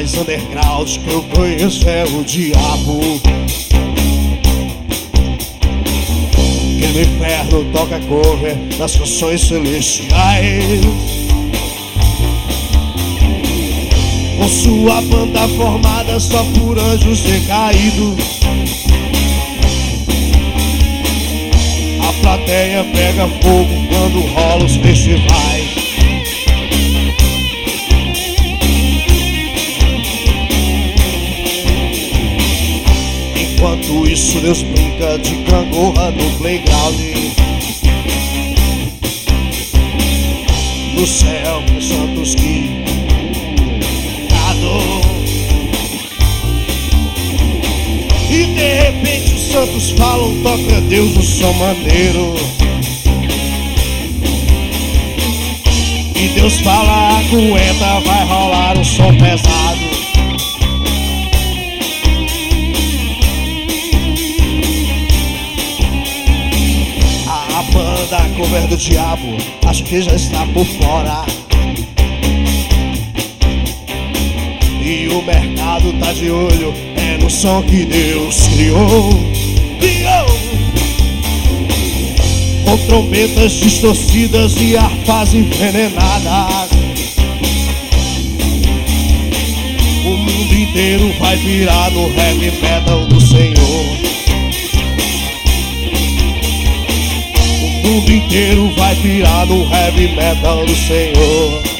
mais underground que eu conheço é o diabo, que no inferno toca cover nas canções celestiais, com sua banda formada só por anjos decaídos. A plateia pega fogo quando rola os festivais. Enquanto isso Deus brinca de gangorra no playground. No céu com santos que e de repente os santos falam, toca Deus o som maneiro. E Deus fala, aguenta, vai rolar um som pesado. A banda cover do diabo, acho que já está por fora. E o mercado tá de olho, é no som que Deus criou. Com trombetas distorcidas e harpas envenenadas, o mundo inteiro vai virar no heavy metal do Senhor. O mundo inteiro vai virar no heavy metal do Senhor.